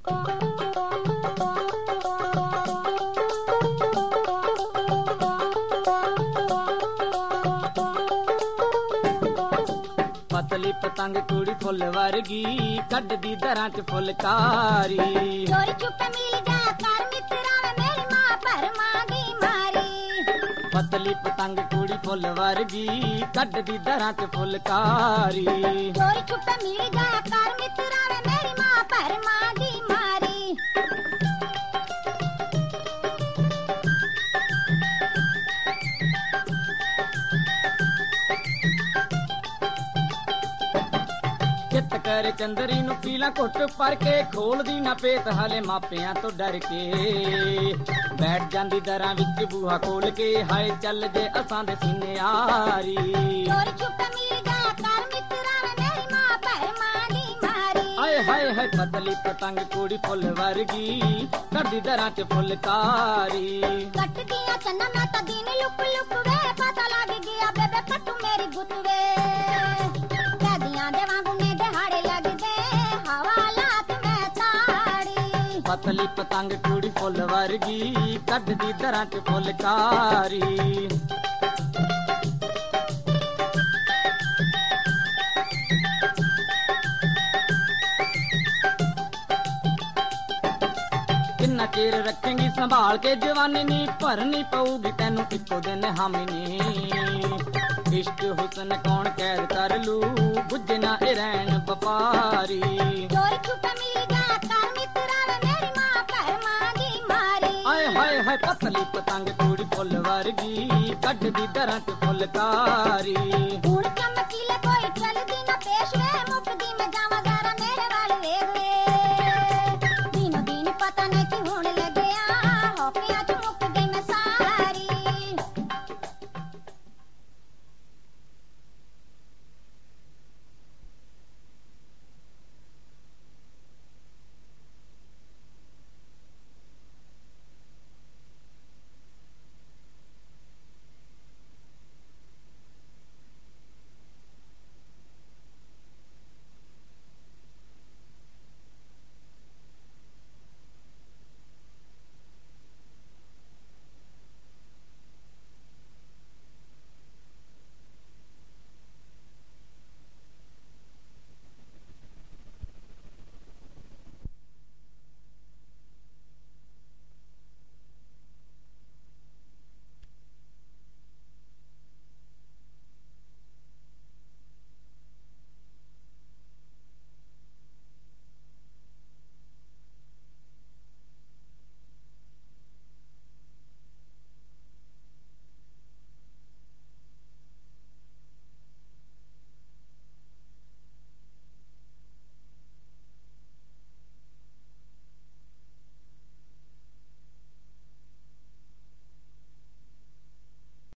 पतली पतंग कुड़ी फुल वर्गी कड्डी दरां च फुलकारी चोरी छुपे मिल जा कर मित्रा मेरी मां परमा दी मारी पतली पतंग कुड़ी फुल वर्गी कड्डी दरां च फुलकारी चोरी छुपे मिल जा कर मित्रा मेरी मां परमा दी मारी चित कर चंदरी नू पीला घुट भर के खोलदी ना पेट हाले मापियां तो डर के बैठ जांदी दरां विच बूहा खोल के हाय चल जे असां दे सीने यारी चोरी छुपे मिल जा कर मित्रा मेरी मां परमा दी मारी हाय हाय हाय पतली पतंग कुड़ी फुल वर्गी कड्डी दरां च फुलकारी कट दिया चन्ना मैं तो दिन लुक लुक वे पता लग गया बेबे कटू मेरी गुत वे कैदियां दे वांगू ने दिहाड़े लगदे हवालात में ताड़ी पतली पतंग कुड़ी फुल वर्गी कड्डी दरां च फुलकारी किन्ना चेर रखेंगी संभाल के जवानी नी भरनी पऊगी तैनू इक्को दिन हामी नी इश्क हुसन कौन कैद कर लू बुझे ना ए रैन व्यापारी चोरी छुपे मिल जा कर मित्रा मेरी मां परमा दी मारी हाय हाय हाय पतली पतंग कुड़ी फुल वर्गी कड्डी दरां च फुलकारी हुण चमकीले कोई चलदी ना पेश वे मुकदी में जावा